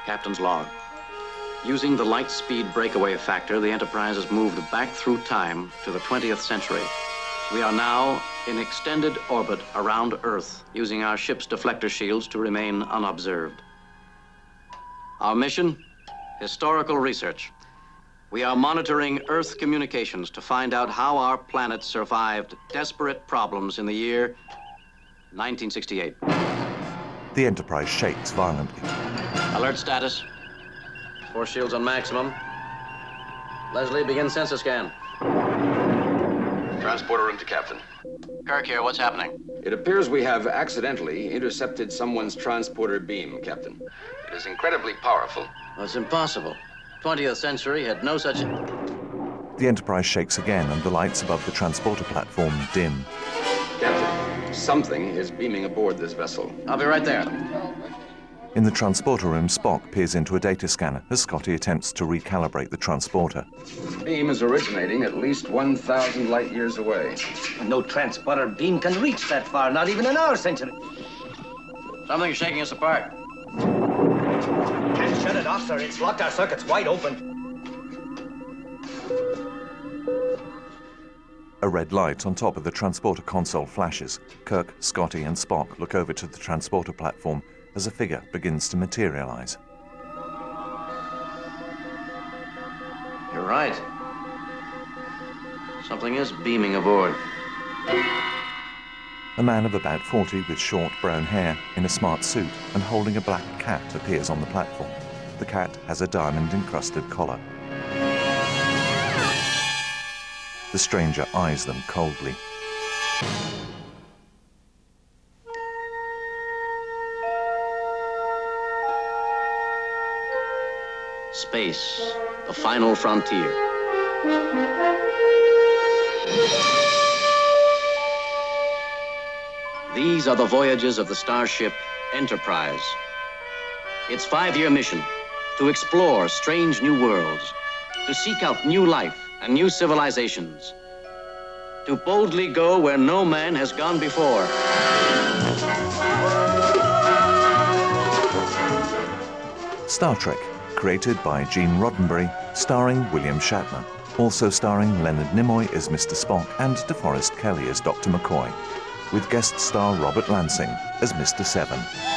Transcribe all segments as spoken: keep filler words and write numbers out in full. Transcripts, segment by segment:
Captain's log. Using the light speed breakaway factor, the Enterprise has moved back through time to the twentieth century. We are now in extended orbit around Earth, using our ship's deflector shields to remain unobserved. Our mission? Historical research. We are monitoring Earth communications to find out how our planet survived desperate problems in the year nineteen sixty-eight. The Enterprise shakes violently. Alert status. Force shields on maximum. Leslie, begin sensor scan. Transporter room to Captain. Kirk here, what's happening? It appears we have accidentally intercepted someone's transporter beam, Captain. It is incredibly powerful. That's impossible. twentieth century had no such... The Enterprise shakes again and the lights above the transporter platform dim. Captain, something is beaming aboard this vessel. I'll be right there. In the transporter room, Spock peers into a data scanner as Scotty attempts to recalibrate the transporter. The beam is originating at least one thousand light years away. No transporter beam can reach that far, not even in our century. Something's shaking us apart. Can't shut it off, sir. It's locked our circuits wide open. A red light on top of the transporter console flashes. Kirk, Scotty, and Spock look over to the transporter platform as a figure begins to materialize. You're right. Something is beaming aboard. A man of about forty with short brown hair in a smart suit and holding a black cat appears on the platform. The cat has a diamond-encrusted collar. The stranger eyes them coldly. Space, the final frontier. These are the voyages of the starship Enterprise. Its five-year mission, to explore strange new worlds, to seek out new life and new civilizations, to boldly go where no man has gone before. Star Trek, created by Gene Roddenberry, starring William Shatner. Also starring Leonard Nimoy as Mister Spock and DeForest Kelley as Doctor McCoy, with guest star Robert Lansing as Mister Seven.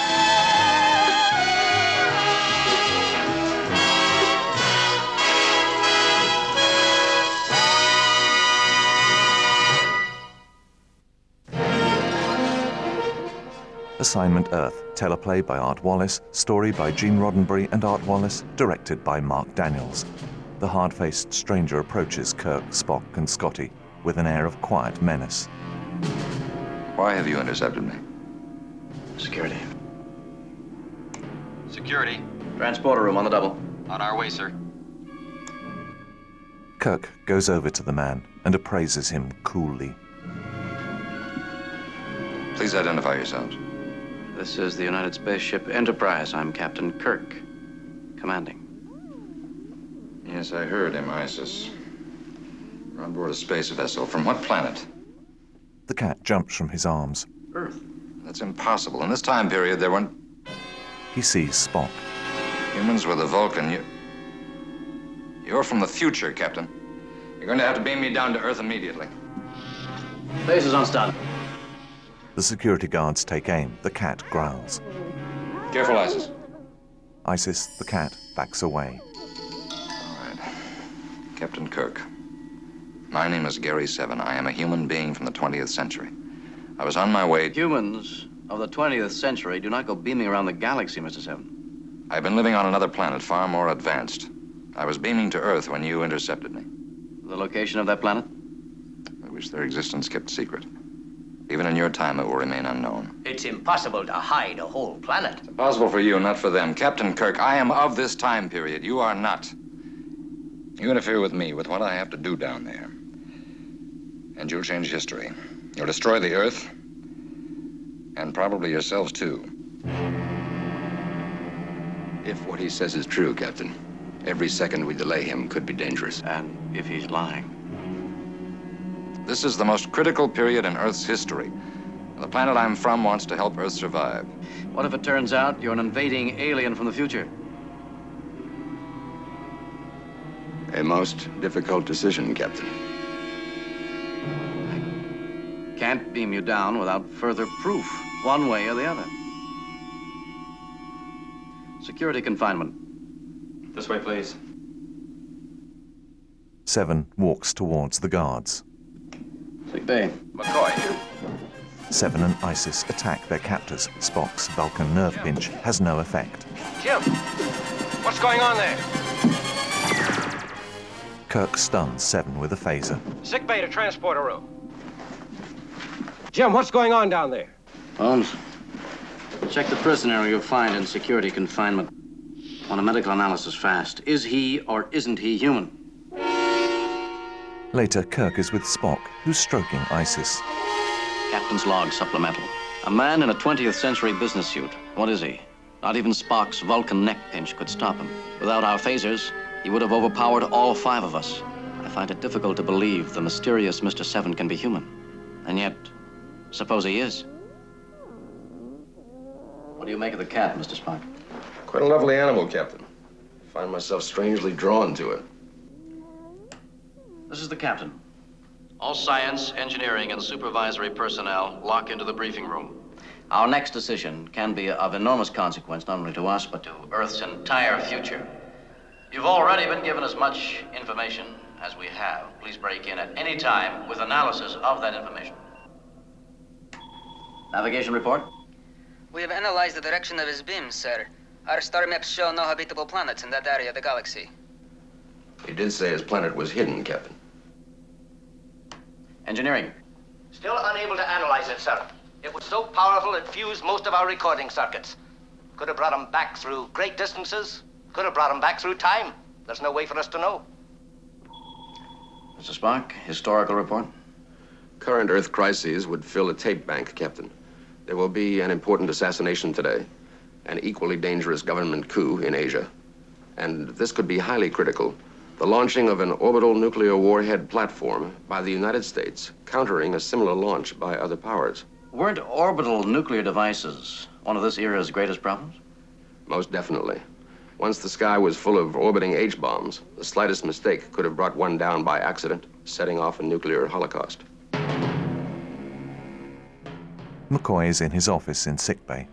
Assignment Earth, teleplay by Art Wallace, story by Gene Roddenberry and Art Wallace, directed by Mark Daniels. The hard-faced stranger approaches Kirk, Spock, and Scotty with an air of quiet menace. Why have you intercepted me? Security. Security. Transporter room on the double. On our way, sir. Kirk goes over to the man and appraises him coolly. Please identify yourselves. This is the United Spaceship Enterprise. I'm Captain Kirk, commanding. Yes, I heard him, Isis. We're on board a space vessel. From what planet? The cat jumps from his arms. Earth. That's impossible. In this time period, there weren't... He sees Spock. Humans were the Vulcan. You... You're from the future, Captain. You're going to have to beam me down to Earth immediately. Base is on stun. The security guards take aim. The cat growls. Careful, Isis. Isis, the cat, backs away. All right. Captain Kirk. My name is Gary Seven. I am a human being from the twentieth century. I was on my way... Humans of the twentieth century do not go beaming around the galaxy, Mister Seven. I've been living on another planet far more advanced. I was beaming to Earth when you intercepted me. The location of that planet? I wish their existence kept secret. Even in your time, it will remain unknown. It's impossible to hide a whole planet. It's impossible for you, not for them. Captain Kirk, I am of this time period. You are not. You interfere with me, with what I have to do down there. And you'll change history. You'll destroy the Earth, and probably yourselves, too. If what he says is true, Captain, every second we delay him could be dangerous. And if he's lying? This is the most critical period in Earth's history. The planet I'm from wants to help Earth survive. What if it turns out you're an invading alien from the future? A most difficult decision, Captain. I can't beam you down without further proof, one way or the other. Security confinement. This way, please. Seven walks towards the guards. Sick bay. McCoy, you. Seven and Isis attack their captors. Spock's Vulcan nerve pinch has no effect. Jim, what's going on there? Kirk stuns Seven with a phaser. Sick bay to transporter room. Jim, what's going on down there? Holmes, check the prisoner you'll find in security confinement. On a medical analysis fast. Is he or isn't he human? Later, Kirk is with Spock, who's stroking Isis. Captain's log supplemental. A man in a twentieth century business suit. What is he? Not even Spock's Vulcan neck pinch could stop him. Without our phasers, he would have overpowered all five of us. I find it difficult to believe the mysterious Mister Seven can be human. And yet, suppose he is. What do you make of the cat, Mister Spock? Quite a lovely animal, Captain. I find myself strangely drawn to it. This is the captain. All science, engineering, and supervisory personnel lock into the briefing room. Our next decision can be of enormous consequence, not only to us, but to Earth's entire future. You've already been given as much information as we have. Please break in at any time with analysis of that information. Navigation report? We have analyzed the direction of his beams, sir. Our star maps show no habitable planets in that area of the galaxy. He did say his planet was hidden, Captain. Engineering? Still unable to analyze it, sir. It was so powerful it fused most of our recording circuits. Could have brought him back through great distances. Could have brought him back through time. There's no way for us to know. Mister Spock, historical report? Current Earth crises would fill a tape bank, Captain. There will be an important assassination today, an equally dangerous government coup in Asia. And this could be highly critical. The launching of an orbital nuclear warhead platform by the United States, countering a similar launch by other powers. Weren't orbital nuclear devices one of this era's greatest problems? Most definitely. Once the sky was full of orbiting H-bombs, the slightest mistake could have brought one down by accident, setting off a nuclear holocaust. McCoy is in his office in sickbay.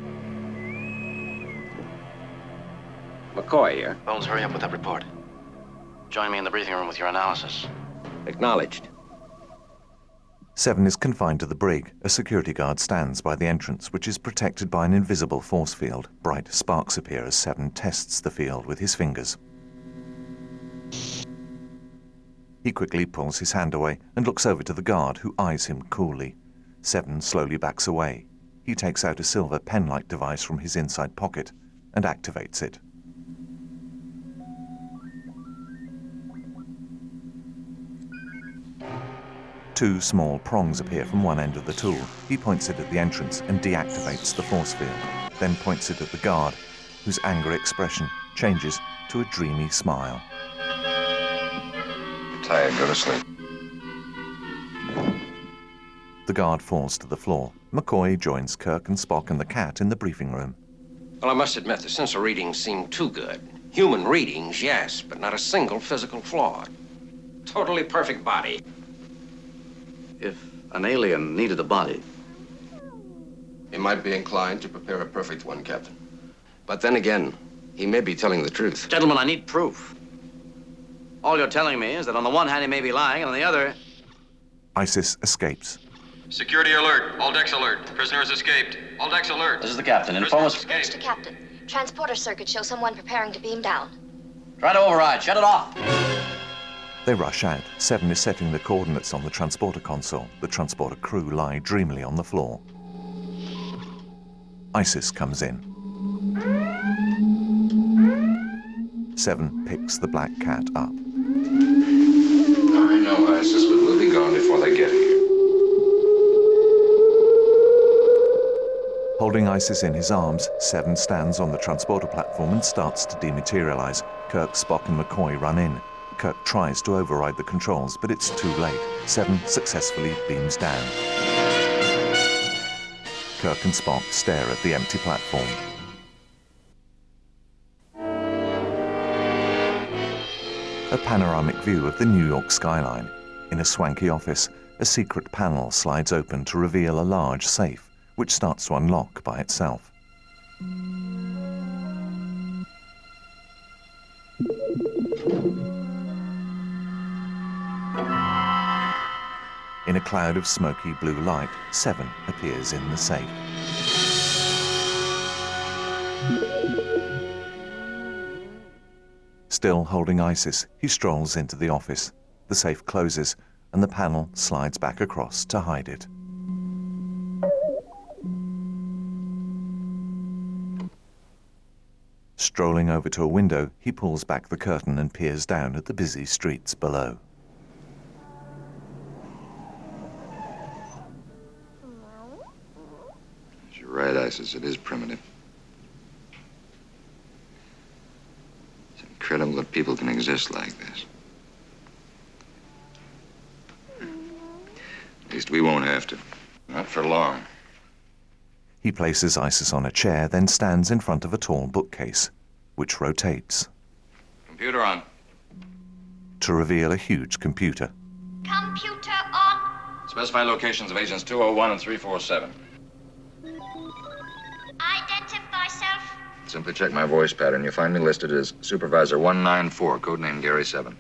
McCoy here. Bones, hurry up with that report. Join me in the briefing room with your analysis. Acknowledged. Seven is confined to the brig. A security guard stands by the entrance, which is protected by an invisible force field. Bright sparks appear as Seven tests the field with his fingers. He quickly pulls his hand away and looks over to the guard, who eyes him coolly. Seven slowly backs away. He takes out a silver pen-like device from his inside pocket and activates it. Two small prongs appear from one end of the tool. He points it at the entrance and deactivates the force field, then points it at the guard, whose angry expression changes to a dreamy smile. Tired, go to sleep. The guard falls to the floor. McCoy joins Kirk and Spock and the cat in the briefing room. Well, I must admit, the sensor readings seem too good. Human readings, yes, but not a single physical flaw. Totally perfect body. If an alien needed a body, He might be inclined to prepare a perfect one, Captain. But then again, he may be telling the truth. gentlemen, I need proof. All you're telling me is that on the one hand he may be lying, and on the other... Isis escapes. Security alert. All decks alert. Prisoner has escaped. All decks alert. This is the captain. Inform us. Mister Captain, transporter circuit shows someone preparing to beam down. Try to override. Shut it off. They rush out. Seven is setting the coordinates on the transporter console. The transporter crew lie dreamily on the floor. Isis comes in. Seven picks the black cat up. I know, Isis, but we'll be gone before they get here. Holding Isis in his arms, Seven stands on the transporter platform and starts to dematerialize. Kirk, Spock, and McCoy run in. Kirk tries to override the controls, but it's too late. Seven successfully beams down. Kirk and Spock stare at the empty platform. a panoramic view of the New York skyline. In a swanky office, a secret panel slides open to reveal a large safe, which starts to unlock by itself. In a cloud of smoky blue light, Seven appears in the safe. Still holding Isis, he strolls into the office. The safe closes, and the panel slides back across to hide it. Strolling over to a window, he pulls back the curtain and peers down at the busy streets below. You're right, Isis. It is primitive. It's incredible that people can exist like this. At least we won't have to. Not for long. He places Isis on a chair, then stands in front of a tall bookcase, which rotates. Computer on. To reveal a huge computer. Computer on. Specify locations of agents two oh one and three forty-seven. Identify self. Simply check my voice pattern. You'll find me listed as Supervisor one nine four, codename Gary seven.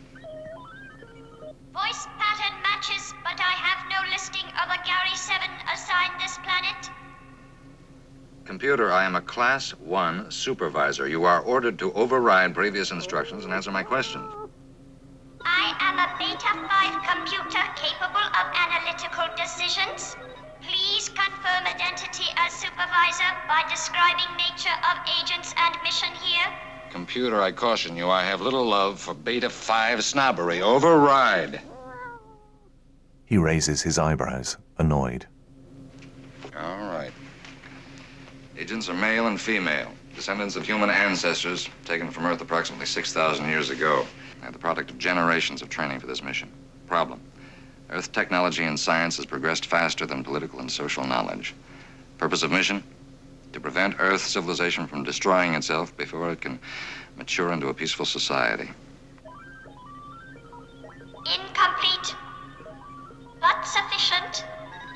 Voice pattern matches, but I have no listing of a Gary seven assigned this planet. Computer, I am a Class one supervisor. You are ordered to override previous instructions and answer my questions. I am a Beta five computer capable of analytical decisions. Please confirm identity as supervisor by describing nature of agents and mission here. Computer, I caution you, I have little love for Beta five snobbery. Override. He raises his eyebrows, annoyed. All right. Agents are male and female, descendants of human ancestors taken from Earth approximately six thousand years ago. They're the product of generations of training for this mission. Problem: Earth technology and science has progressed faster than political and social knowledge. Purpose of mission: to prevent Earth civilization from destroying itself before it can mature into a peaceful society. Incomplete, but sufficient.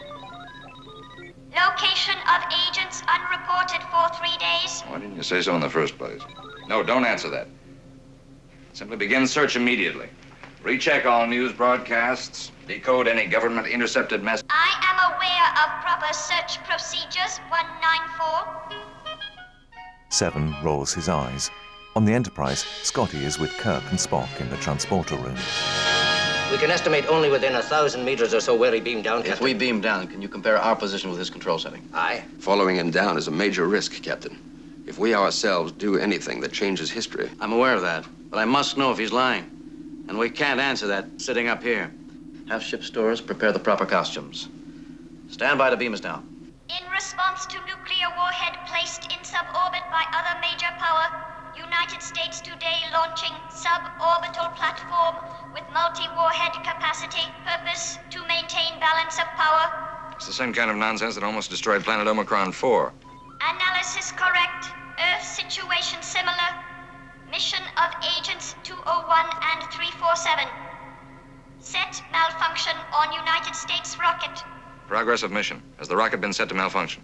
Location of agents unreported for three days. Why didn't you say so in the first place? No, don't answer that. Simply begin search immediately. Recheck all news broadcasts. Decode any government intercepted message. I am aware of proper search procedures. one nine four. Seven rolls his eyes. On the Enterprise, Scotty is with Kirk and Spock in the transporter room. We can estimate only within a thousand meters or so where he beamed down, If Captain. we beam down, can you compare our position with his control setting? Aye. Following him down is a major risk, Captain. If we ourselves do anything that changes history... I'm aware of that, but I must know if he's lying. And we can't answer that sitting up here. Have ship stores prepare the proper costumes. Stand by to beam us down. In response to nuclear warhead placed in suborbit by other major power, United States today launching suborbital platform with multi-warhead capacity. Purpose to maintain balance of power. It's the same kind of nonsense that almost destroyed planet Omicron four. Analysis correct. Earth situation similar. Mission of agents two oh one and three forty-seven. Set malfunction on United States rocket. Progress of mission. Has the rocket been set to malfunction?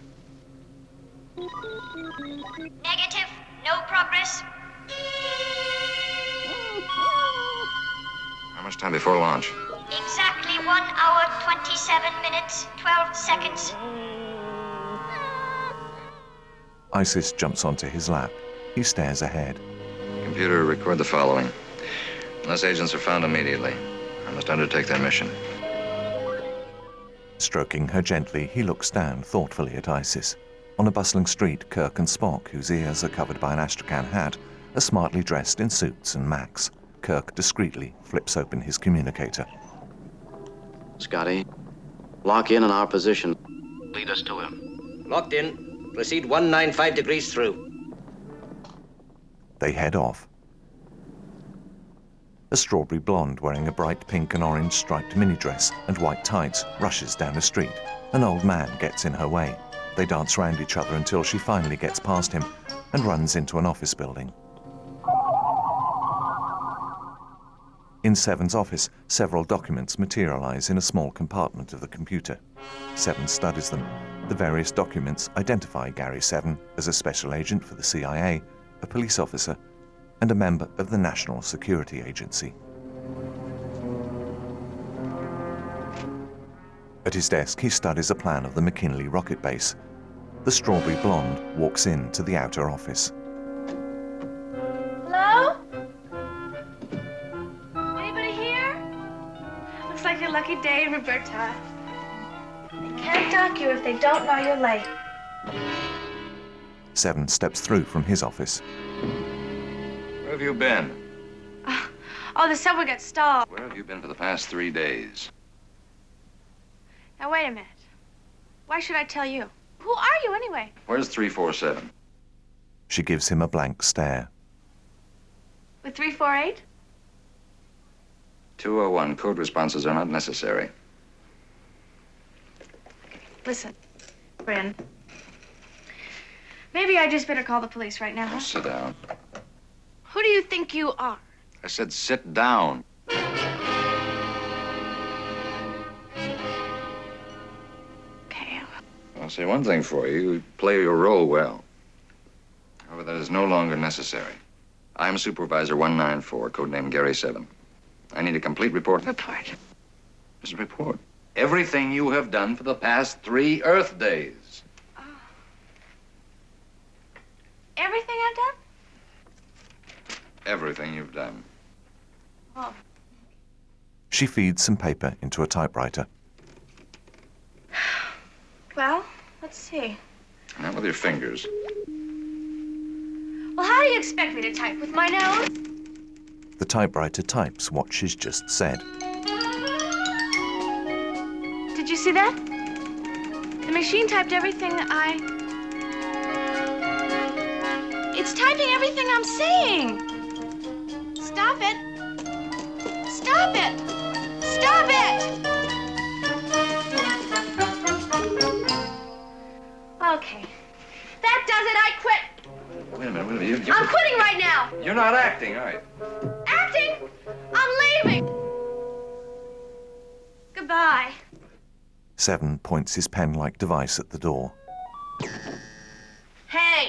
Negative. No progress. How much time before launch? Exactly one hour, twenty-seven minutes, twelve seconds. Isis jumps onto his lap. He stares ahead. Computer, record the following. Unless agents are found immediately, I must undertake their mission. Stroking her gently, he looks down thoughtfully at Isis. On a bustling street, Kirk and Spock, whose ears are covered by an Astrakhan hat, are smartly dressed in suits and Macs. Kirk discreetly flips open his communicator. Scotty, lock in on our position. Lead us to him. Locked in. Proceed one nine five degrees through. They head off. A strawberry blonde wearing a bright pink and orange striped mini dress and white tights rushes down the street. An old man gets in her way. They dance round each other until she finally gets past him and runs into an office building. In Seven's office, several documents materialize in a small compartment of the computer. Seven studies them. The various documents identify Gary Seven as a special agent for the C I A, a police officer, and a member of the National Security Agency. At his desk, he studies a plan of the McKinley rocket base. The strawberry blonde walks in to the outer office. Hello? Anybody here? Looks like your lucky day, Roberta. They can't dock you if they don't know you're late. Seven steps through from his office. Where have you been? Uh, oh, the subway got stalled. Where have you been for the past three days? Now, wait a minute. Why should I tell you? Who are you, anyway? Where's three four seven? She gives him a blank stare. With three four eight? two oh one. Code responses are not necessary. Listen, Bryn. Maybe I just better call the police right now, huh? Oh, sit down. Who do you think you are? I said sit down. Okay. I'll say one thing for you. You play your role well. However, that is no longer necessary. I'm Supervisor one nine four, codename Gary Seven. I need a complete report. Report. It's a report. Everything you have done for the past three Earth days. Oh. Everything I've done? Everything you've done. Oh. She feeds some paper into a typewriter. Well, let's see. Not with your fingers. Well, how do you expect me to type? With my nose? The typewriter types what she's just said. Did you see that? The machine typed everything I... It's typing everything I'm saying. Stop it. Stop it. Stop it. Okay. That does it. I quit. Wait a minute, wait a minute. You, you... I'm quitting right now. You're not acting, are you? Acting? I'm leaving. Goodbye. Seven points his pen-like device at the door. Hey.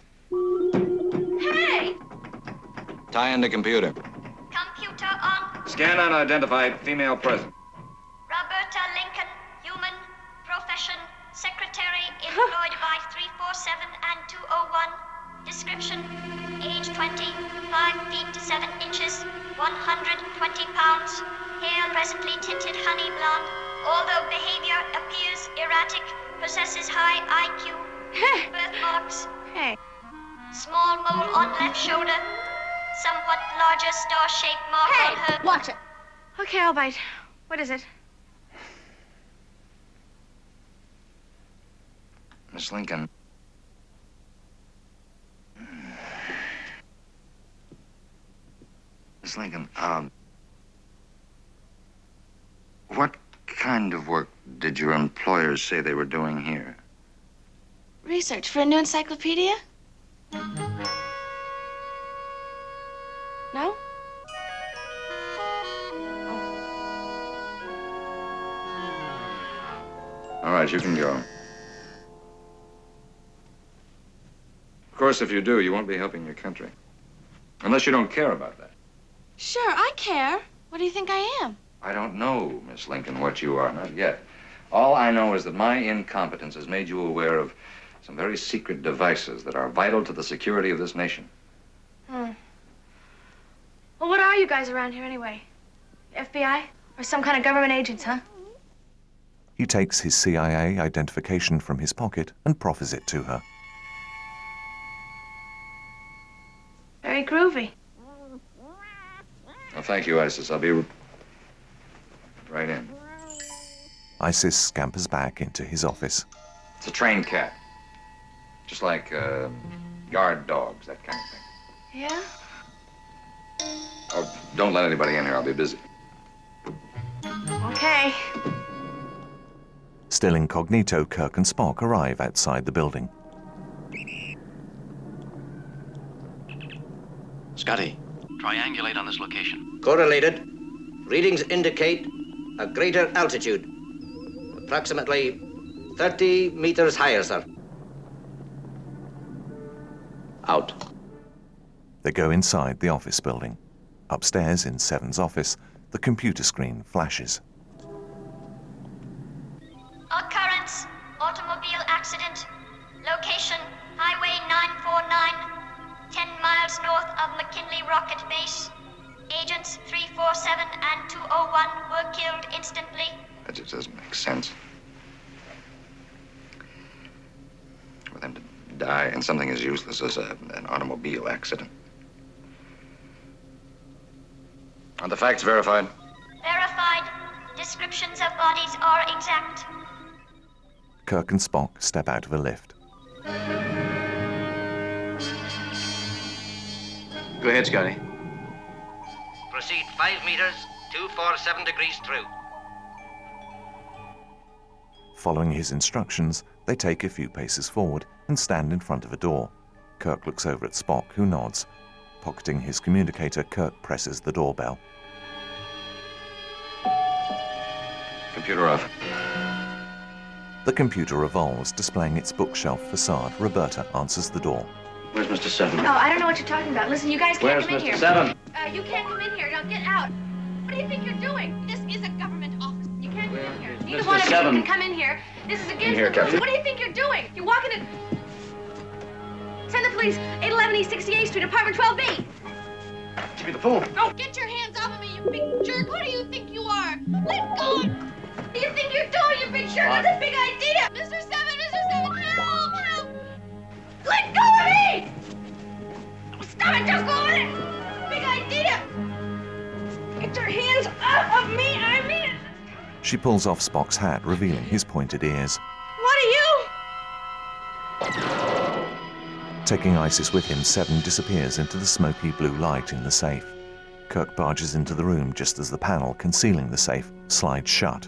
Hey. Tie into computer. Computer on. Scan unidentified female present. Roberta Lincoln, human, profession, secretary, employed by three four seven and two oh one. Description, age twenty, five feet to seven inches, one hundred twenty pounds, hair presently tinted honey blonde, although behavior appears erratic, possesses high I Q, birthmarks, Hey. small mole on left shoulder, somewhat larger star-shaped mark Hey, on her... watch it. Okay, I'll bite. What is it? Miss Lincoln. Miss Lincoln, um... what kind of work did your employers say they were doing here? Research for a new encyclopedia? No? All right, you can go. Of course, if you do, you won't be helping your country. Unless you don't care about that. Sure, I care. What do you think I am? I don't know, Miss Lincoln, what you are, not yet. All I know is that my incompetence has made you aware of some very secret devices that are vital to the security of this nation. Hmm. Well, what are you guys around here anyway? F B I? Or some kind of government agents, huh? He takes his C I A identification from his pocket and proffers it to her. Very groovy. Well, thank you, Isis. I'll be right in. Isis scampers back into his office. It's a trained cat. Just like uh, guard dogs, that kind of thing. Yeah? Oh, don't let anybody in here. I'll be busy. Okay. Still incognito, Kirk and Spock arrive outside the building. Scotty, triangulate on this location. Correlated. Readings indicate a greater altitude, approximately thirty meters higher, sir. Out. They go inside the office building. Upstairs in Seven's office, the computer screen flashes. Occurrence, automobile accident. Location, Highway nine forty-nine, ten miles north of McKinley Rocket Base. Agents three forty-seven and two oh one were killed instantly. That just doesn't make sense. For them to die in something as useless as a, an automobile accident. Are the facts verified? Verified. Descriptions of bodies are exact. Kirk and Spock step out of a lift. Go ahead, Scotty. Proceed five meters, two forty-seven degrees through. Following his instructions, they take a few paces forward and stand in front of a door. Kirk looks over at Spock, who nods. Pocketing his communicator, Kirk presses the doorbell. Computer off. The computer revolves, displaying its bookshelf facade. Roberta answers the door. Where's Mister Seven? Oh, I don't know what you're talking about. Listen, you guys can't Where's come in Mister here. Seven? Uh, you can't come in here. Now get out. What do you think you're doing? This is a government office. You can't come in here. Neither Mister one of you Seven? can come in here. This is against here, the rules. Captain. What do you think you're doing? You're walking in. Send the police. eight eleven East sixty-eighth Street, apartment twelve B. Give me the phone. Oh, get your hands off of me, you big jerk. Who do you think you are? Let go. What do you think you're doing, you big jerk? That's a big idea. Mister Seven, Mister Seven, help, help. Let go of me. Stop it, just go on it. Big idea. Get your hands off of me, I mean it. She pulls off Spock's hat, revealing his pointed ears. What are you? Taking Isis with him, Seven disappears into the smoky blue light in the safe. Kirk barges into the room just as the panel concealing the safe slides shut.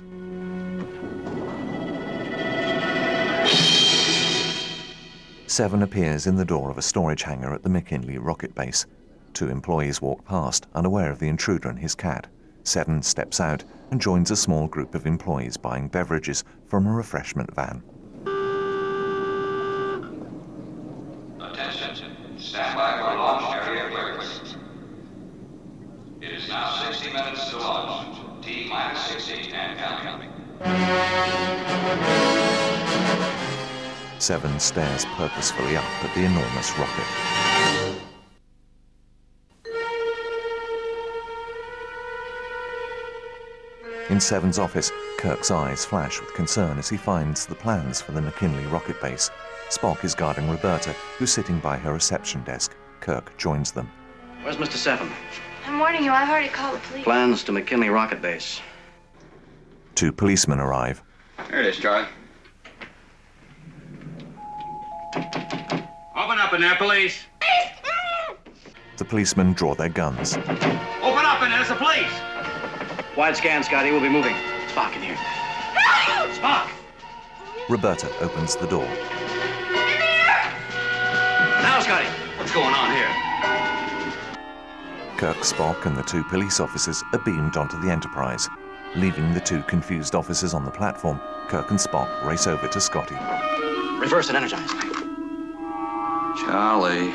Seven appears in the door of a storage hangar at the McKinley rocket base. Two employees walk past, unaware of the intruder and his cat. Seven steps out and joins a small group of employees buying beverages from a refreshment van. Attention. Stand by for launch area clearance. It is now sixty minutes to launch. T minus sixty and counting. Seven stares purposefully up at the enormous rocket. In Seven's office, Kirk's eyes flash with concern as he finds the plans for the McKinley rocket base. Spock is guarding Roberta, who's sitting by her reception desk. Kirk joins them. Where's Mister Seven? I'm warning you, I've already called the police. Plans to McKinley Rocket Base. Two policemen arrive. There it is, Charlie. Open up in there, police. The policemen draw their guns. Open up in there, it's the police. Wide scan, Scotty. We'll be moving. Spock in here. Spock! Roberta opens the door. Now, Scotty. What's going on here? Kirk, Spock, and the two police officers are beamed onto the Enterprise. Leaving the two confused officers on the platform, Kirk and Spock race over to Scotty. Reverse and energize. Charlie.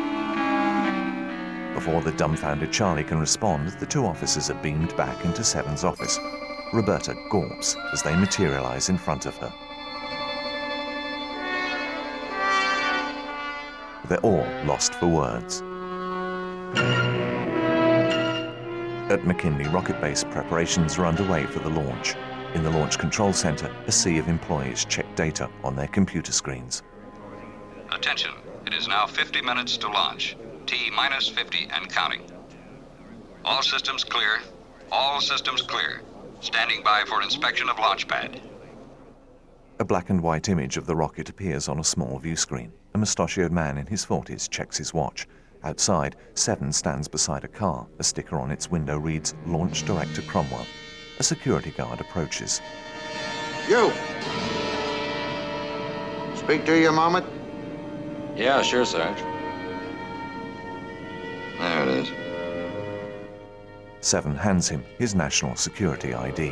Before the dumbfounded Charlie can respond, the two officers are beamed back into Seven's office. Roberta gawps as they materialize in front of her. They're all lost for words. At McKinley Rocket Base, preparations are underway for the launch. In the Launch Control Center, a sea of employees check data on their computer screens. Attention. It is now fifty minutes to launch. T minus fifty and counting. All systems clear. All systems clear. Standing by for inspection of launch pad. A black and white image of the rocket appears on a small view screen. A mustachioed man in his forties checks his watch. Outside, Seven stands beside a car. A sticker on its window reads, Launch Director Cromwell. A security guard approaches. You! Speak to you a moment? Yeah, sure, Sarge. There it is. Seven hands him his national security I D.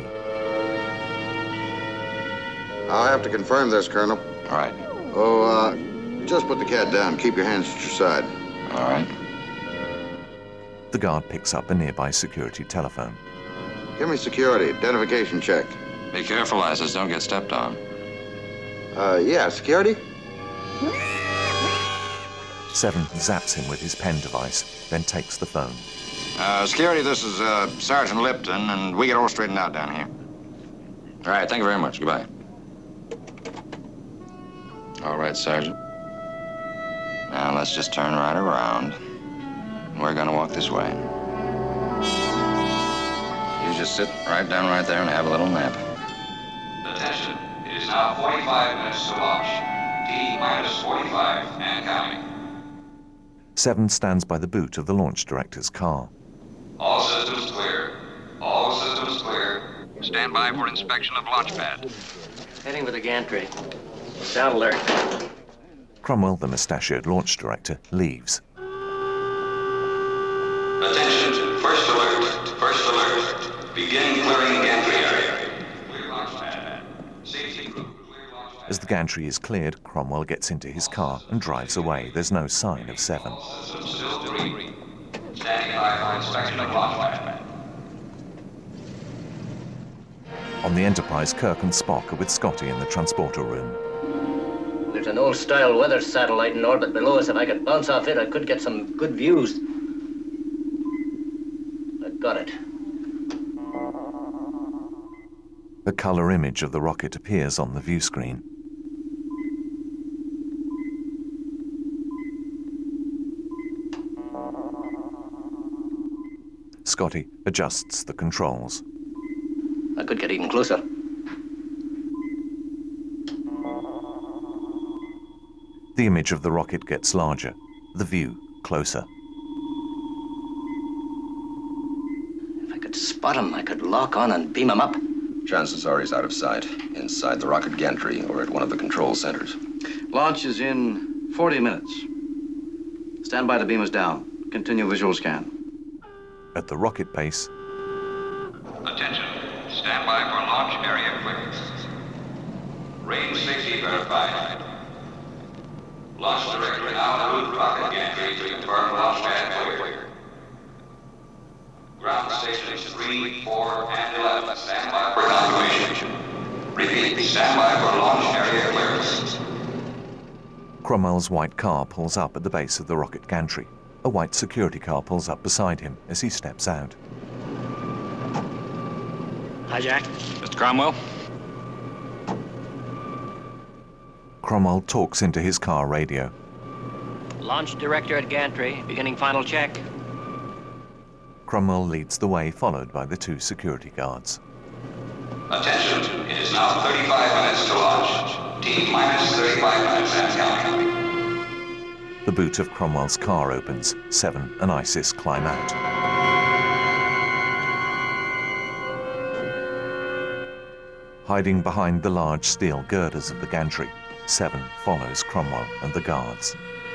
I'll have to confirm this, Colonel. All right. Oh, uh, just put the cat down. Keep your hands at your side. All right. The guard picks up a nearby security telephone. Give me security. Identification check. Be careful, Isis. Don't get stepped on. Uh, yeah, security? Seven zaps him with his pen device, then takes the phone. Uh, security, this is uh, Sergeant Lipton, and we get all straightened out down here. All right, thank you very much. Goodbye. All right, Sergeant. Now let's just turn right around. We're gonna walk this way. You just sit right down right there and have a little nap. Attention, it is now forty-five minutes to launch. T minus forty-five and counting. Seven stands by the boot of the launch director's car. All systems clear. All systems clear. Stand by for inspection of launch pad. Heading for the gantry. Sound alert. Cromwell, the mustachioed launch director, leaves. Attention, first alert, first alert. Begin clearing gantry area. Clear launch pad. Safety crew, clear launch pad. As the gantry is cleared, Cromwell gets into his car and drives away. There's no sign of Seven. Systems still green. Standing by for inspection of launch pad. On the Enterprise, Kirk and Spock are with Scotty in the transporter room. There's an old-style weather satellite in orbit below us. If I could bounce off it, I could get some good views. I've got it. The color image of the rocket appears on the view screen. Scotty adjusts the controls. I could get even closer. The image of the rocket gets larger, the view closer. If I could spot him, I could lock on and beam him up. Chances are he's out of sight, inside the rocket gantry or at one of the control centers. Launch is in forty minutes. Stand by to beam us down. Continue visual scan. At the rocket base, Attention, stand by for launch area clearance. Range safety verified. Launch director now move rocket gantry to confirm launch pad clear. Ground stations three, four, and eleven stand by for confirmation. Repeat, stand by for launch area clearance. Cromwell's white car pulls up at the base of the rocket gantry. A white security car pulls up beside him as he steps out. Hi, Jack. Mister Cromwell? Cromwell talks into his car radio. Launch director at gantry, beginning final check. Cromwell leads the way, followed by the two security guards. Attention, it is now thirty-five minutes to launch. T minus thirty-five minutes and counting. The boot of Cromwell's car opens. Seven and Isis climb out. Hiding behind the large steel girders of the gantry, Seven follows Cromwell and the guards.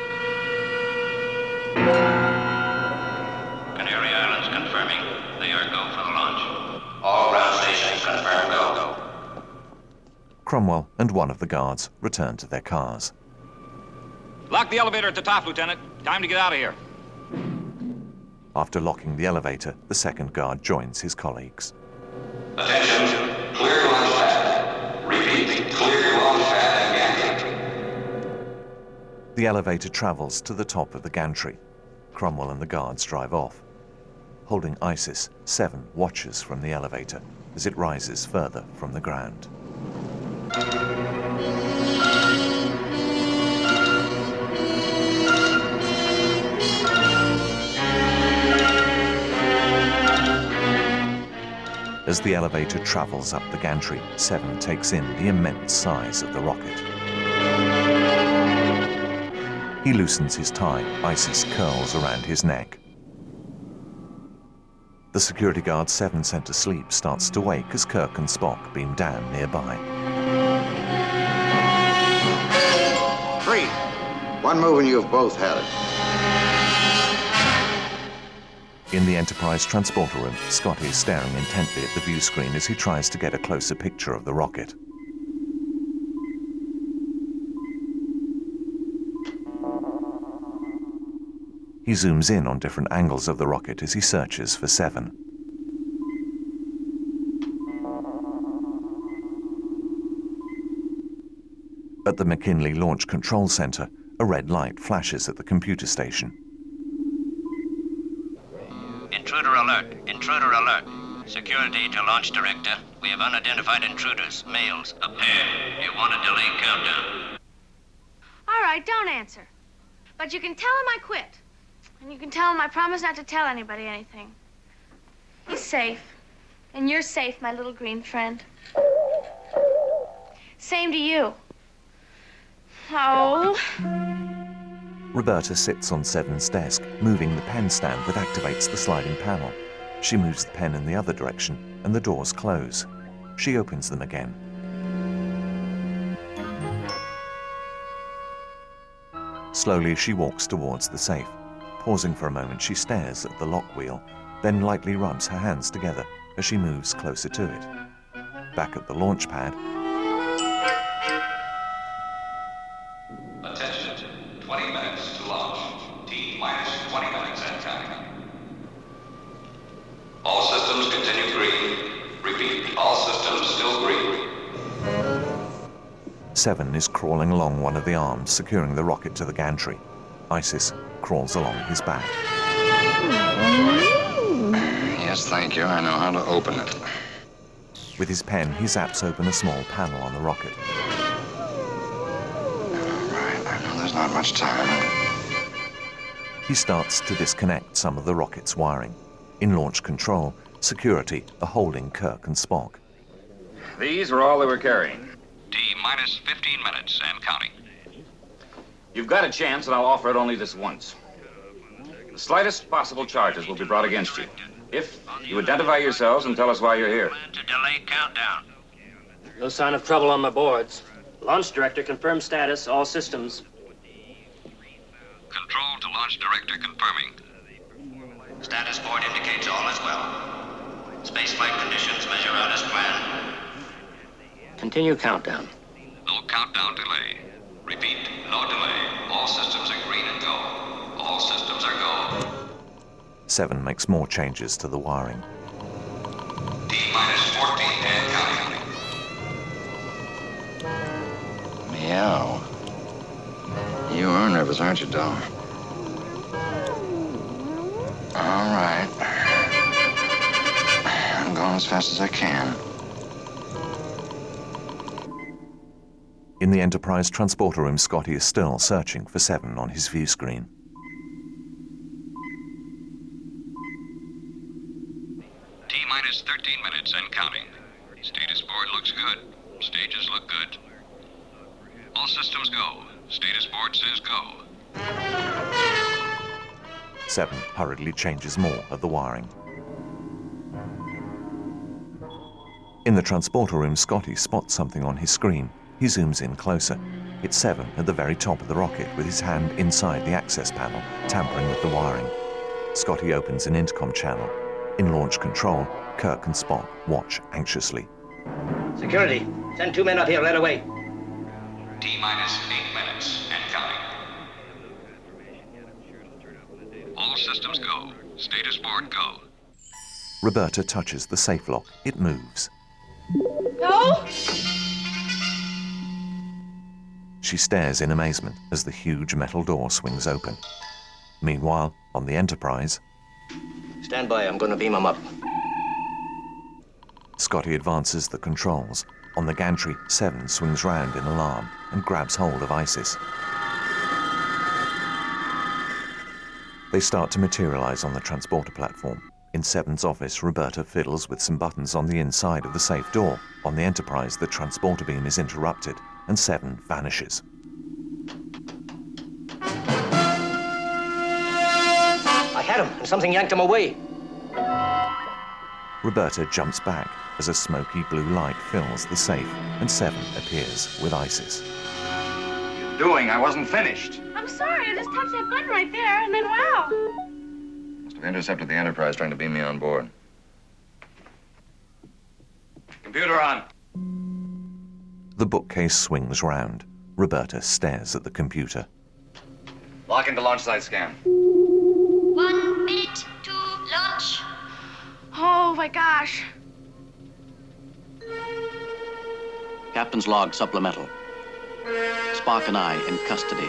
Canary Islands confirming. They are go for the launch. All ground stations confirm go. Cromwell and one of the guards return to their cars. Lock the elevator at the top, Lieutenant. Time to get out of here. After locking the elevator, the second guard joins his colleagues. Attention, clear launch pad. Repeat, clear launch pad and gantry. The elevator travels to the top of the gantry. Cromwell and the guards drive off. Holding Isis, Seven watches from the elevator as it rises further from the ground. As the elevator travels up the gantry, Seven takes in the immense size of the rocket. He loosens his tie. Isis curls around his neck. The security guard Seven sent to sleep starts to wake as Kirk and Spock beam down nearby. Three. One move and you've both had it. In the Enterprise transporter room, Scotty is staring intently at the view screen as he tries to get a closer picture of the rocket. He zooms in on different angles of the rocket as he searches for Seven. At the McKinley Launch Control Center, a red light flashes at the computer station. Intruder alert! Intruder alert! Security to Launch Director. We have unidentified intruders, males, a pair. You want a delay countdown? All right, don't answer. But you can tell him I quit. And you can tell him I promise not to tell anybody anything. He's safe. And you're safe, my little green friend. Same to you. Oh. Roberta sits on Seven's desk, moving the pen stand that activates the sliding panel. She moves the pen in the other direction, and the doors close. She opens them again. Slowly, she walks towards the safe. Pausing for a moment, she stares at the lock wheel, then lightly rubs her hands together as she moves closer to it. Back at the launch pad, attention, twenty minutes to launch. T minus twenty minutes and counting. All systems continue green. Repeat, all systems still green. Seven is crawling along one of the arms, securing the rocket to the gantry. Isis crawls along his back. Yes, thank you. I know how to open it. With his pen, he zaps open a small panel on the rocket. All right, I know there's not much time. He starts to disconnect some of the rocket's wiring. In launch control, security are holding Kirk and Spock. These were all they were carrying. T minus fifteen minutes and counting. You've got a chance, and I'll offer it only this once. The slightest possible charges will be brought against you. If you identify yourselves and tell us why you're here. To delay countdown. No sign of trouble on my boards. Launch Director confirmed status, all systems. Control to Launch Director confirming. Status board indicates all is well. Spaceflight conditions measure out as planned. Continue countdown. No countdown delay. Repeat, no delay. All systems are green and go. All systems are go. Seven makes more changes to the wiring. T minus fourteen and counting. Meow. You are nervous, aren't you, Dom? All right. I'm going as fast as I can. In the Enterprise transporter room, Scotty is still searching for Seven on his view screen. T minus thirteen minutes and counting. Status board looks good. Stages look good. All systems go. Status board says go. Seven hurriedly changes more of the wiring. In the transporter room, Scotty spots something on his screen. He zooms in closer. It's Seven at the very top of the rocket with his hand inside the access panel, tampering with the wiring. Scotty opens an intercom channel. In launch control, Kirk and Spock watch anxiously. Security, send two men up here right away. T minus eight minutes and counting. All systems go. Status board go. Roberta touches the safe lock. It moves. No? She stares in amazement as the huge metal door swings open. Meanwhile, on the Enterprise... Stand by, I'm going to beam him up. Scotty advances the controls. On the gantry, Seven swings round in alarm and grabs hold of Isis. They start to materialize on the transporter platform. In Seven's office, Roberta fiddles with some buttons on the inside of the safe door. On the Enterprise, the transporter beam is interrupted, and Seven vanishes. I had him, and something yanked him away. Roberta jumps back as a smoky blue light fills the safe, and Seven appears with Isis. What are you doing? I wasn't finished. I'm sorry, I just touched that button right there, and then wow. Mister They intercepted the Enterprise trying to beam me on board. Computer on. The bookcase swings round. Roberta stares at the computer. Lock into launch site scan. One minute to launch. Oh my gosh. Captain's log supplemental. Spock and I in custody.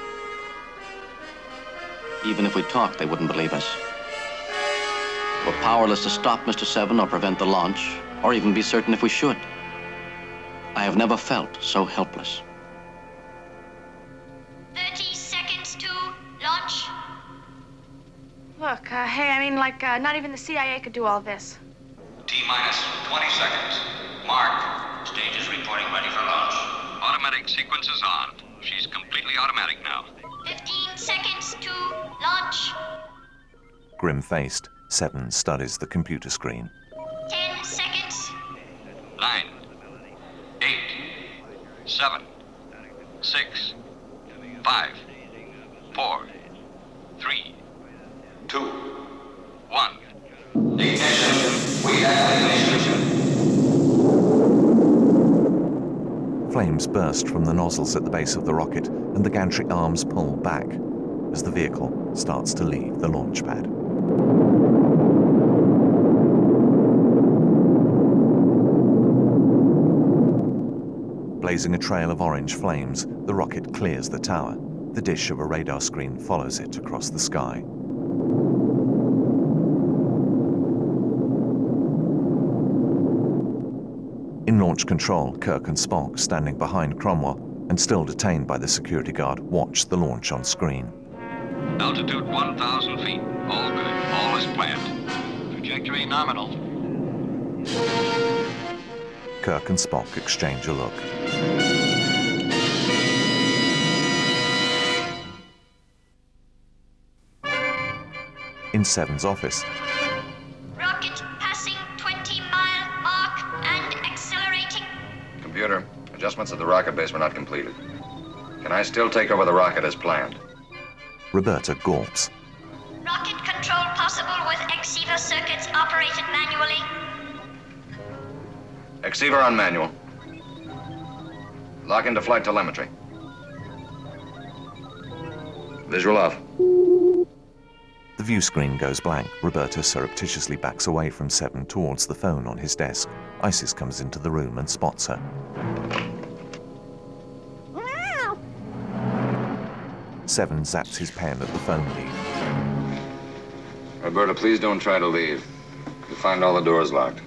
Even if we talked, they wouldn't believe us. We're powerless to stop Mister Seven or prevent the launch, or even be certain if we should. I have never felt so helpless. thirty seconds to launch. Look, uh, hey, I mean, like, uh, not even the C I A could do all this. T minus twenty seconds. Mark, stage is reporting ready for launch. Automatic sequence is on. She's completely automatic now. fifteen seconds to launch. Grim-faced, Seven studies the computer screen. ten seconds. Nine, eight, seven, six, five, four, three, two, one. Ignition. We have ignition. Flames burst from the nozzles at the base of the rocket, and the gantry arms pull back as the vehicle starts to leave the launch pad. Blazing a trail of orange flames, the rocket clears the tower. The dish of a radar screen follows it across the sky. In launch control, Kirk and Spock, standing behind Cromwell and still detained by the security guard, watch the launch on screen. Altitude one thousand feet. All good. All is planned. Trajectory nominal. Kirk and Spock exchange a look. In Seven's office, Rocket passing twenty mile mark and accelerating. Computer, adjustments at the rocket base were not completed. Can I still take over the rocket as planned? Roberta gulps. Rocket control possible with Exceiver circuits operated manually. Exceiver on manual. Lock into flight telemetry. Visual off. The view screen goes blank. Roberta surreptitiously backs away from Seven towards the phone on his desk. Isis comes into the room and spots her. Seven zaps his pen at the phone lead. Roberta, please don't try to leave. You'll find all the doors locked.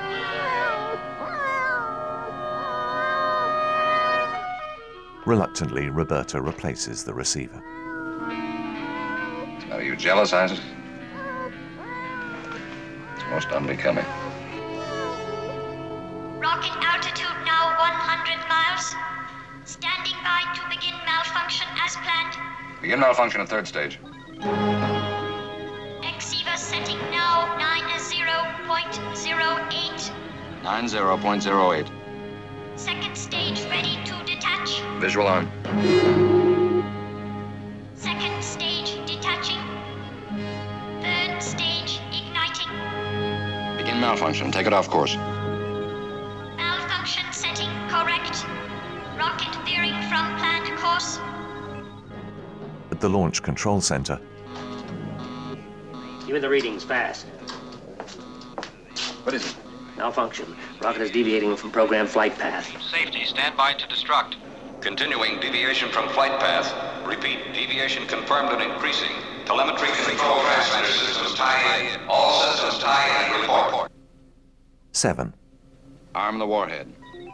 Reluctantly, Roberta replaces the receiver. Are you jealous, Isis? It's most unbecoming. Rocket altitude now one hundred miles. Standing by to begin malfunction as planned. Begin malfunction at third stage. Exceiver setting now ninety point zero eight. nine zero point zero eight. Second stage ready to detach. Visual on. Second stage detaching. Third stage igniting. Begin malfunction. Take it off course. Malfunction setting correct. Rocket veering from planned course. At the Launch Control Center, Give me the readings fast. What is it? Malfunction. Rocket is deviating from program flight path. Safety, stand by to destruct. Continuing deviation from flight path. Repeat, deviation confirmed and increasing. Telemetry control transmitter systems tie in. All systems tie in and report. Seven. Arm the warhead.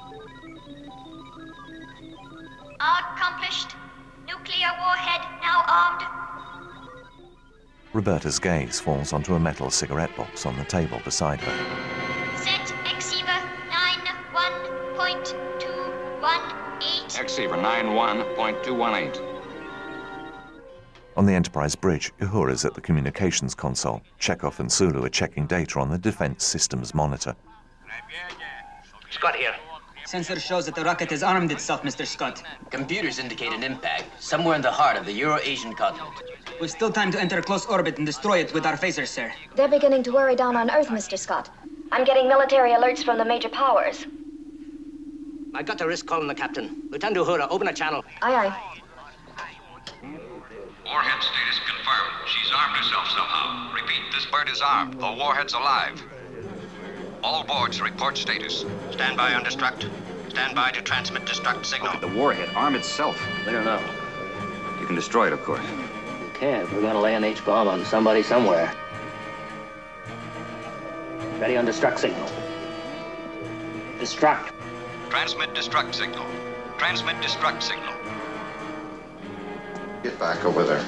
Accomplished. Nuclear warhead now armed. Roberta's gaze falls onto a metal cigarette box on the table beside her. Set Exceiver nine one point two one eight. Exceiver nine one point two one eight. On the Enterprise bridge, Uhura's at the communications console. Chekhov and Sulu are checking data on the defense systems monitor. Scott here. Sensor shows that the rocket has armed itself, Mister Scott. Computers indicate an impact somewhere in the heart of the Euro-Asian continent. We've still time to enter close orbit and destroy it with our phasers, sir. They're beginning to worry down on Earth, Mister Scott. I'm getting military alerts from the major powers. I got to risk calling the captain. Lieutenant Uhura, open a channel. Aye, aye. Warhead status confirmed. She's armed herself somehow. Repeat, this bird is armed. The warhead's alive. All boards report status. Stand by on destruct. Stand by to transmit destruct signal. The warhead, arm itself. We don't know. You can destroy it, of course. We can't. We're gonna lay an H-bomb on somebody somewhere. Ready on destruct signal. Destruct. Transmit destruct signal. Transmit destruct signal. Get back over there.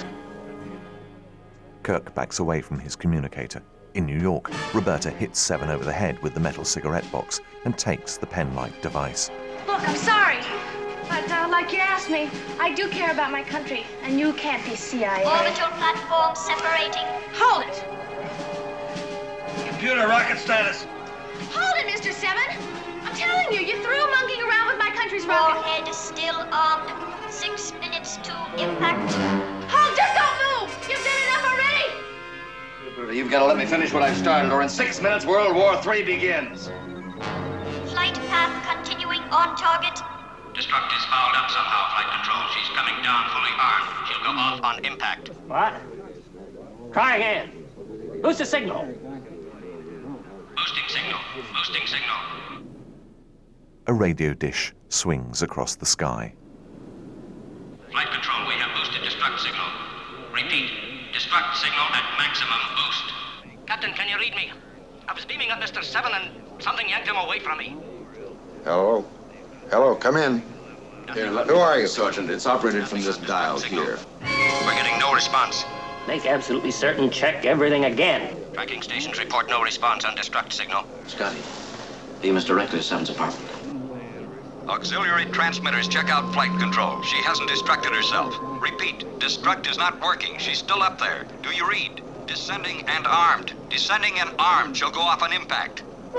Kirk backs away from his communicator. In New York, Roberta hits Seven over the head with the metal cigarette box and takes the pen-like device. Look, I'm sorry. But uh, like you asked me, I do care about my country, and you can't be C I A. Orbital platform separating. Hold it! Computer rocket status. Hold it, Mister Seven! I'm telling you, you threw monkeying around with my country's rocket. Warhead still armed. Six minutes to impact. Hold, just don't move! You've done enough already! You've got to let me finish what I've started, or in six minutes World War Three begins. Flight path continuing on target. Destruct is fouled up somehow, flight control. She's coming down fully armed. She'll go off on impact. What? Try again. Boost the signal. Boosting signal. Boosting signal. A radio dish swings across the sky. Flight control, we have boosted destruct signal. Repeat. Destruct signal at maximum boost. Captain, can you read me? I was beaming at Mister Seven and something yanked him away from me. Hello? Hello, come in. Here, let Who me- are you? Sergeant, it's operated from this dial here. We're getting no response. Make absolutely certain, check everything again. Tracking stations report no response on destruct signal. Scotty, beam us directly to Seven's apartment. Auxiliary transmitters check out flight control. She hasn't destructed herself. Repeat, destruct is not working. She's still up there. Do you read? Descending and armed. Descending and armed. She'll go off on impact.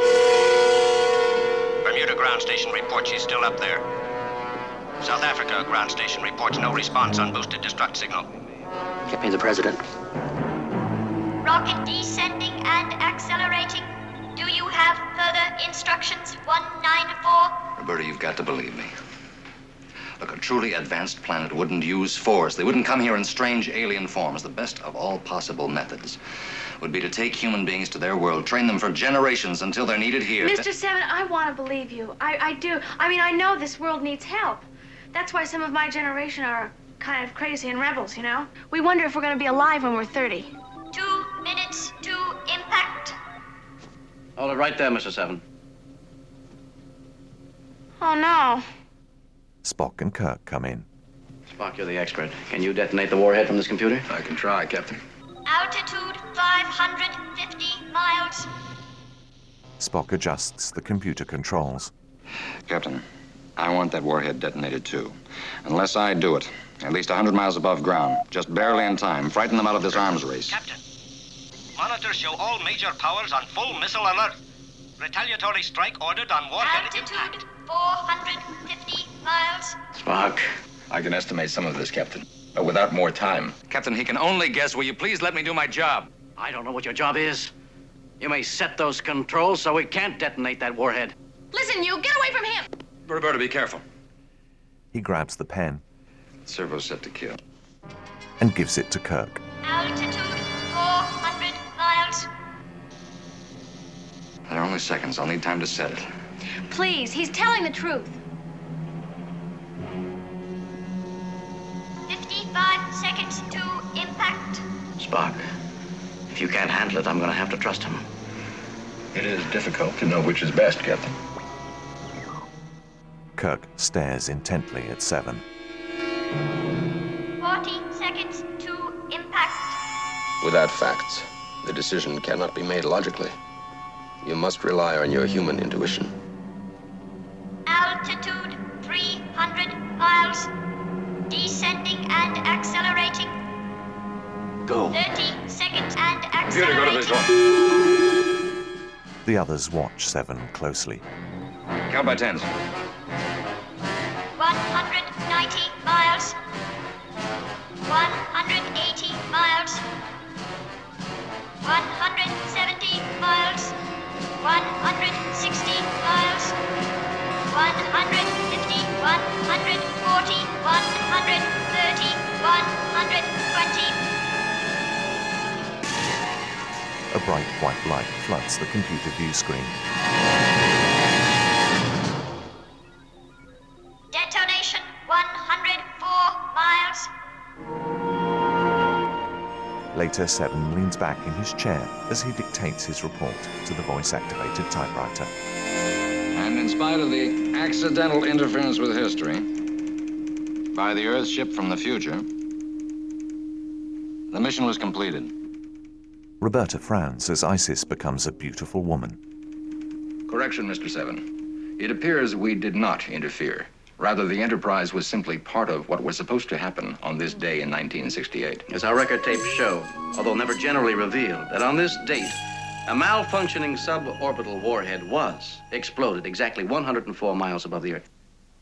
Bermuda ground station reports she's still up there. South Africa ground station reports no response on boosted destruct signal. Get me the president. Rocket descending and accelerating. Do you have further instructions? one ninety-four. Roberta, you've got to believe me. Look, a truly advanced planet wouldn't use force. They wouldn't come here in strange alien forms. The best of all possible methods would be to take human beings to their world, train them for generations until they're needed here. Mister Seven, I want to believe you. I, I do. I mean, I know this world needs help. That's why some of my generation are kind of crazy and rebels, you know? We wonder if we're going to be alive when we're thirty. Two minutes to impact. Hold it right there, Mister Seven. Oh, no. Spock and Kirk come in. Spock, you're the expert. Can you detonate the warhead from this computer? I can try, Captain. Altitude five hundred fifty miles. Spock adjusts the computer controls. Captain, I want that warhead detonated too. Unless I do it, at least one hundred miles above ground, just barely in time, frighten them out of this arms race. Captain, monitors show all major powers on full missile alert. Retaliatory strike ordered on warhead Altitude impact. four hundred fifty miles. Spock. I can estimate some of this, Captain, but without more time. Captain, he can only guess. Will you please let me do my job? I don't know what your job is. You may set those controls so we can't detonate that warhead. Listen, you, get away from him. Roberta, be careful. He grabs the pen Servo set to kill. and gives it to Kirk. Altitude four hundred miles. There are only seconds. I'll need time to set it. Please, he's telling the truth. fifty-five seconds to impact. Spock, if you can't handle it, I'm going to have to trust him. It is difficult to know which is best, Captain. Kirk stares intently at Seven. forty seconds to impact. Without facts, the decision cannot be made logically. You must rely on your human intuition. Altitude three hundred miles. Descending and accelerating. Go. thirty seconds and Computer, go to accelerating. visual. The others watch Seven closely. Count by tens. one hundred ninety miles. one hundred eighty miles. bright white light floods the computer view screen. Detonation one hundred four miles. Later, Seven leans back in his chair as he dictates his report to the voice-activated typewriter. And in spite of the accidental interference with history by the Earth ship from the future, the mission was completed. Roberta frowns as Isis becomes a beautiful woman. Correction, Mister Seven. It appears we did not interfere. Rather, the Enterprise was simply part of what was supposed to happen on this day in nineteen sixty-eight. As our record tapes show, although never generally revealed, that on this date, a malfunctioning suborbital warhead was exploded exactly one hundred four miles above the Earth.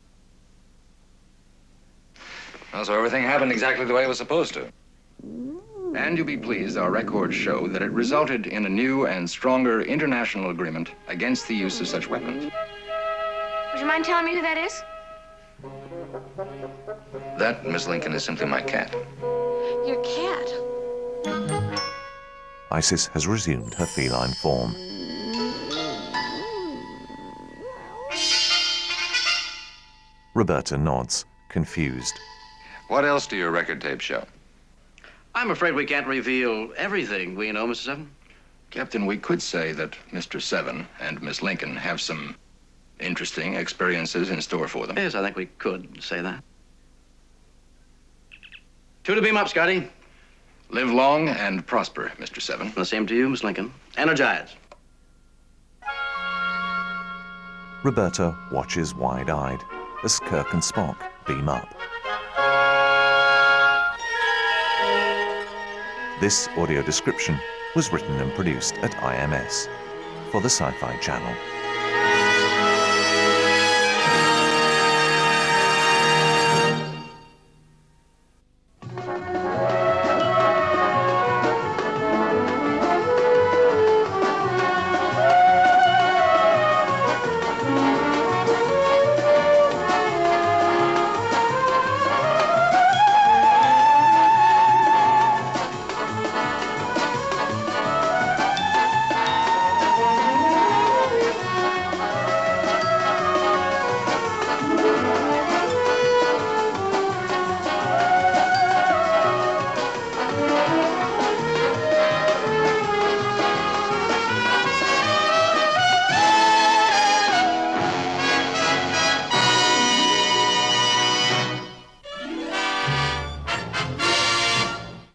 Well, so everything happened exactly the way it was supposed to. And you'll be pleased, our records show that it resulted in a new and stronger international agreement against the use of such weapons. Would you mind telling me who that is? That, Miss Lincoln, is simply my cat. Your cat? Isis has resumed her feline form. Roberta nods, confused. What else do your record tapes show? I'm afraid we can't reveal everything we know, Mister Seven. Captain, we could say that Mister Seven and Miss Lincoln have some interesting experiences in store for them. Yes, I think we could say that. Two to beam up, Scotty. Live long and prosper, Mister Seven. The same to you, Miss Lincoln. Energize. Roberta watches wide-eyed as Kirk and Spock beam up. This audio description was written and produced at I M S for the Sci-Fi Channel.